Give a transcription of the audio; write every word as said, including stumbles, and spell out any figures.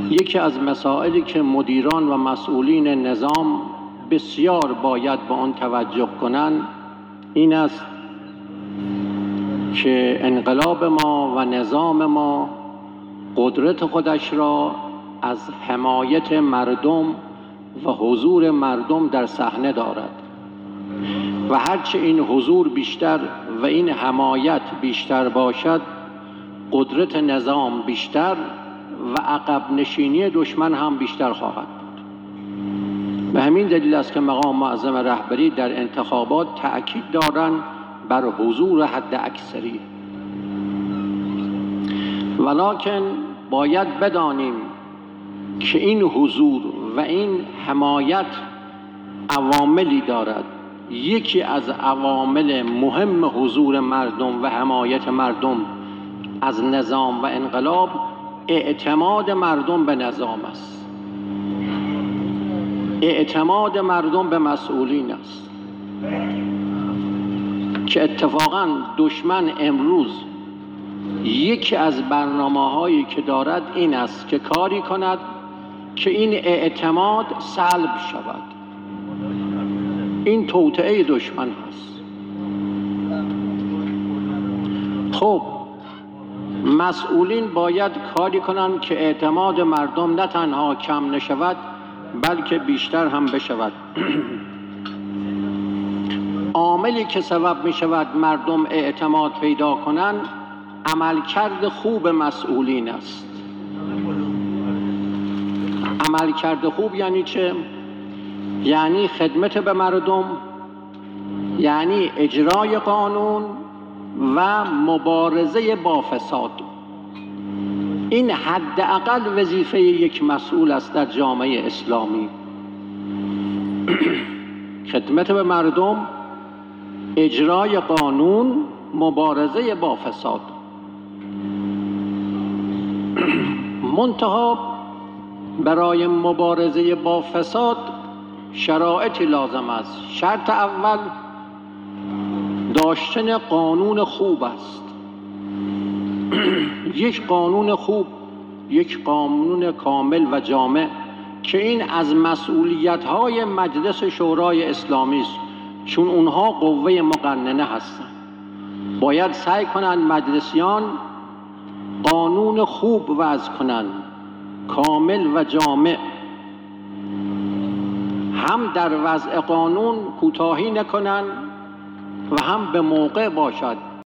یکی از مسائلی که مدیران و مسئولین نظام بسیار باید به آن توجه کنند این است که انقلاب ما و نظام ما قدرت خودش را از حمایت مردم و حضور مردم در صحنه دارد و هرچه این حضور بیشتر و این حمایت بیشتر باشد، قدرت نظام بیشتر و عقب نشینی دشمن هم بیشتر خواهد بود. به همین دلیل است که مقام معظم رهبری در انتخابات تأکید دارند بر حضور حد اکثری. ولکن باید بدانیم که این حضور و این حمایت عواملی دارد. یکی از عوامل مهم حضور مردم و حمایت مردم از نظام و انقلاب اعتماد مردم به نظام است، اعتماد مردم به مسئولین است که اتفاقاً دشمن امروز یکی از برنامه‌هایی که دارد این است که کاری کند که این اعتماد سلب شود. این توطئه دشمن هست. خب مسئولین باید کاری کنند که اعتماد مردم نه تنها کم نشود بلکه بیشتر هم بشود. عاملی که سبب می شود مردم اعتماد پیدا کنند عملکرد خوب مسئولین است. عملکرد خوب یعنی چه؟ یعنی خدمت به مردم، یعنی اجرای قانون و مبارزه با فساد. این حداقل وظیفه یک مسئول است در جامعه اسلامی. خدمت به مردم، اجرای قانون، مبارزه با فساد. منتها برای مبارزه با فساد شرایطی لازم است. شرط اول داشتن قانون خوب است. یک قانون خوب، یک قانون کامل و جامع که این از مسئولیت‌های مجلس شورای اسلامی است، چون اونها قوه مقننه هستند. باید سعی کنند مجلسیان قانون خوب وضع کنند، کامل و جامع، هم در وضع قانون کوتاهی نکنند و هم به موقع باشد.